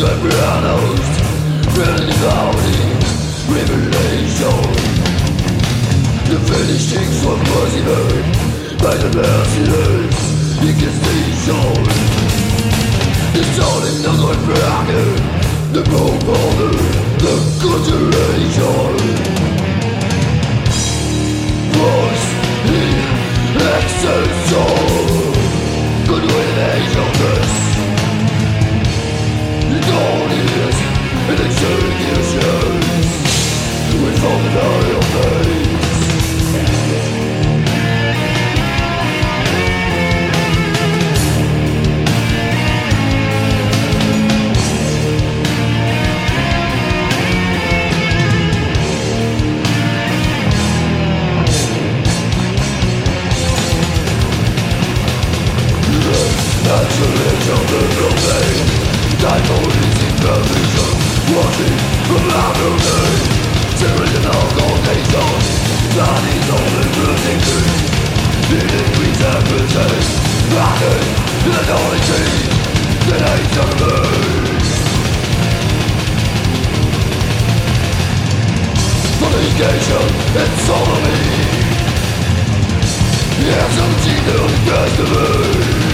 Sopranos, really body, revelation. The finishings of mercy heard by the merciless inquisition. The sounding the good bracket, the broke order, the conjuration. Voice in exertion, good with angels. The dawn is an execution. We found the eye of face. Isolation of the profane. Time for easy permission. Watching from outer day. Secret of contagion. That is only losing things. It increases appetite. Rocking the knowledge. The night of the fornication and sodomy. Yes, I'm seeing the destiny.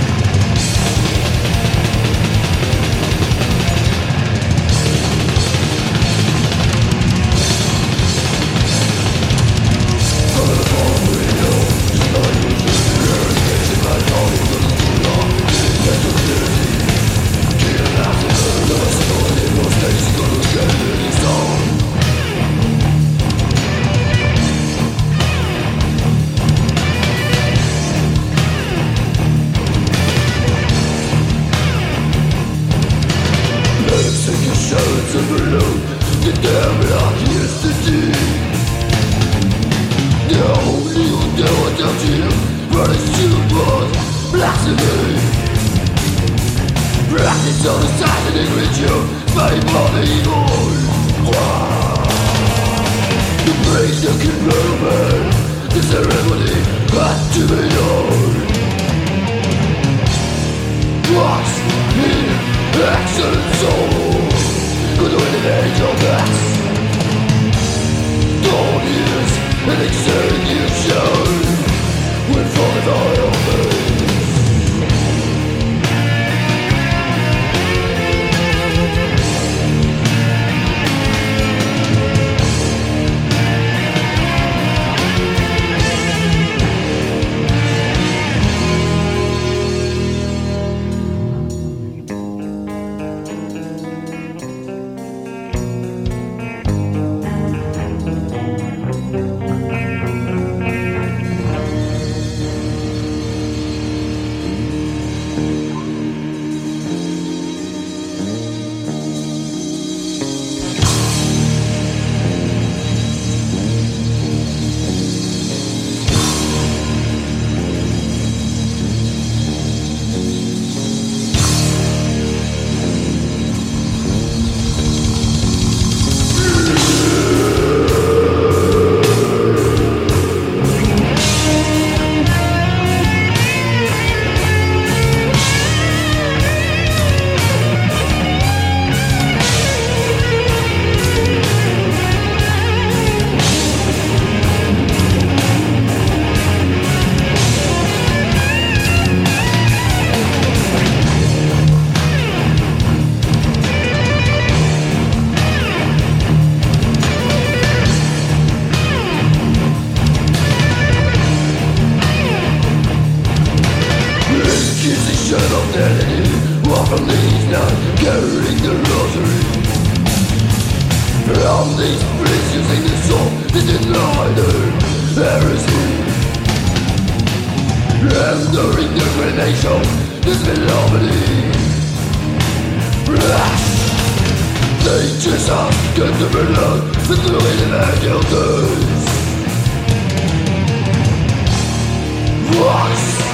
The devil out yesterday. The only who know about him, but it's too much blasphemy. Practice on the satanic ritual, made by the evil. The praise the convertible, the ceremony had to be done. What's in excellent soul? Good with an angel backs. Dawn is an execution. When falling on your face. Carrying the rosary from these priests using the soul is denied heresy. Entering the grenation is melody. They just ask get the blood with the way that they'll do. What?